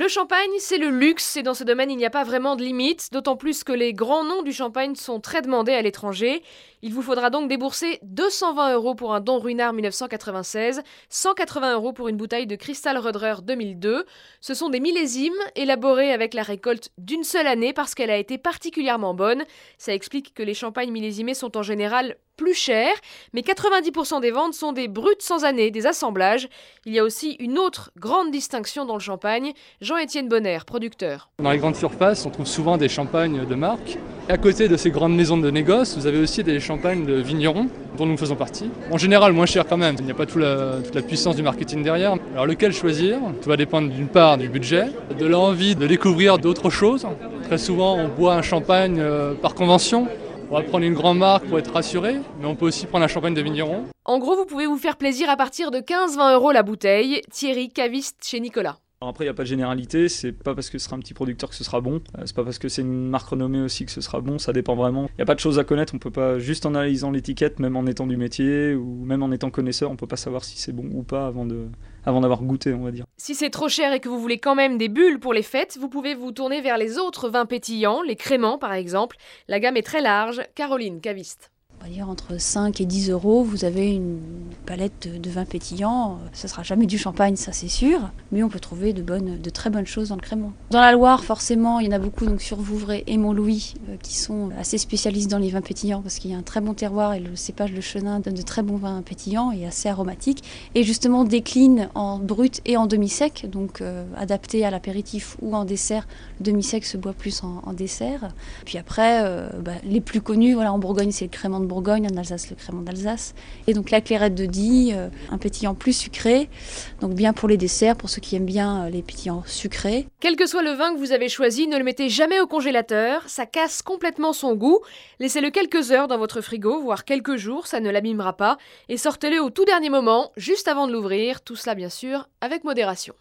Le champagne, c'est le luxe et dans ce domaine, il n'y a pas vraiment de limite, d'autant plus que les grands noms du champagne sont très demandés à l'étranger. Il vous faudra donc débourser 220 € pour un Don Ruinart 1996, 180 € pour une bouteille de Cristal Roederer 2002. Ce sont des millésimes élaborés avec la récolte d'une seule année parce qu'elle a été particulièrement bonne. Ça explique que les champagnes millésimés sont en général plus chers, mais 90% des ventes sont des bruts sans année, des assemblages. Il y a aussi une autre grande distinction dans le champagne. Jean-Étienne Bonner, producteur. Dans les grandes surfaces, on trouve souvent des champagnes de marque. Et à côté de ces grandes maisons de négoce, vous avez aussi des champagnes de vignerons, dont nous faisons partie. En général, moins cher quand même. Il n'y a pas toute la puissance du marketing derrière. Alors lequel choisir? Tout va dépendre d'une part du budget, de l'envie de découvrir d'autres choses. Très souvent, on boit un champagne par convention. On va prendre une grande marque pour être rassuré, mais on peut aussi prendre un champagne de vigneron. En gros, vous pouvez vous faire plaisir à partir de 15-20 € la bouteille. Thierry, caviste chez Nicolas. Alors après, il n'y a pas de généralité, c'est pas parce que ce sera un petit producteur que ce sera bon, c'est pas parce que c'est une marque renommée aussi que ce sera bon, ça dépend vraiment. Il n'y a pas de choses à connaître, on peut pas, juste en analysant l'étiquette, même en étant du métier ou même en étant connaisseur, on peut pas savoir si c'est bon ou pas avant d'avoir goûté, on va dire. Si c'est trop cher et que vous voulez quand même des bulles pour les fêtes, vous pouvez vous tourner vers les autres vins pétillants, les créments par exemple. La gamme est très large. Caroline, caviste. On va dire entre 5 et 10 €, vous avez une palette de vins pétillants. Ce ne sera jamais du champagne, ça c'est sûr, mais on peut trouver de très bonnes choses dans le crémant. Dans la Loire, forcément, il y en a beaucoup donc sur Vouvray et Montlouis qui sont assez spécialistes dans les vins pétillants parce qu'il y a un très bon terroir et le cépage de Chenin donne de très bons vins pétillants et assez aromatiques. Et justement décline en brut et en demi-sec, donc adapté à l'apéritif ou en dessert. Le demi-sec se boit plus en dessert. Puis après, les plus connus, voilà, en Bourgogne, c'est le crémant de Bourgogne, en Alsace le crémant d'Alsace, et donc la clairette de Die, un pétillant plus sucré, donc bien pour les desserts, pour ceux qui aiment bien les pétillants sucrés. Quel que soit le vin que vous avez choisi, ne le mettez jamais au congélateur, ça casse complètement son goût. Laissez-le quelques heures dans votre frigo, voire quelques jours, ça ne l'abîmera pas, et sortez-le au tout dernier moment, juste avant de l'ouvrir, tout cela bien sûr avec modération.